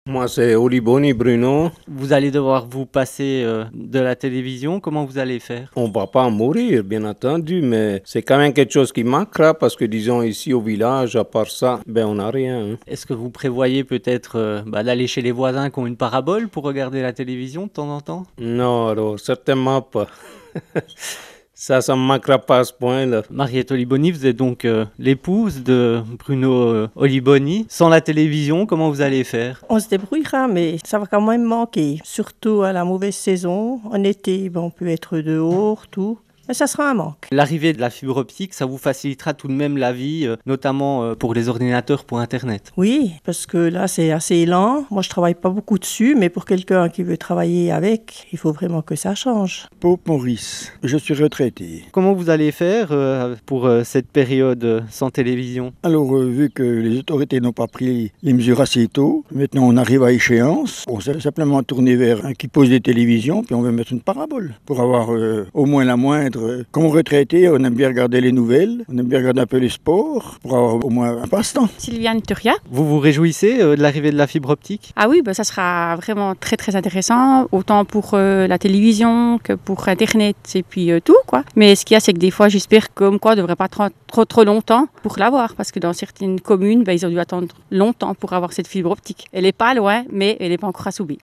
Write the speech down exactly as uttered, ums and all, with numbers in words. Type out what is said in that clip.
Moi, c'est Oliboni Bruno. Vous allez devoir vous passer euh, de la télévision. Comment vous allez faire? On va pas en mourir, bien entendu, mais c'est quand même quelque chose qui manquera parce que, disons, ici au village, à part ça, ben, on n'a rien. Hein. Est-ce que vous prévoyez peut-être euh, bah, d'aller chez les voisins qui ont une parabole pour regarder la télévision de temps en temps? Non, alors, certainement pas. Ça, ça me manquera pas à ce point-là. Mariette Oliboni, vous êtes donc euh, l'épouse de Bruno euh, Oliboni. Sans la télévision, comment vous allez faire? On se débrouillera, mais ça va quand même manquer. Surtout à la mauvaise saison. En été, bon, on peut être dehors, tout. Mais ça sera un manque. L'arrivée de la fibre optique, ça vous facilitera tout de même la vie, euh, notamment euh, pour les ordinateurs, pour Internet. Oui, parce que là, c'est assez lent. Moi, je travaille pas beaucoup dessus, mais pour quelqu'un qui veut travailler avec, il faut vraiment que ça change. Pope Maurice, je suis retraité. Comment vous allez faire euh, pour euh, cette période euh, sans télévision? Alors, euh, vu que les autorités n'ont pas pris les mesures assez tôt, maintenant on arrive à échéance. On s'est simplement tourné vers un qui pose des télévisions, puis on va mettre une parabole pour avoir euh, au moins la moindre. Comme retraité, on aime bien regarder les nouvelles, on aime bien regarder un peu les sports, pour avoir au moins un passe-temps. Sylviane Turia. Vous vous réjouissez euh, de l'arrivée de la fibre optique? Ah oui, bah, ça sera vraiment très très intéressant, autant pour euh, la télévision que pour Internet et puis euh, tout, quoi. Mais ce qu'il y a, c'est que des fois, j'espère comme quoi, on ne devrait pas trop, trop trop longtemps pour l'avoir, parce que dans certaines communes, bah, ils ont dû attendre longtemps pour avoir cette fibre optique. Elle n'est pas loin, mais elle n'est pas encore à Soubé.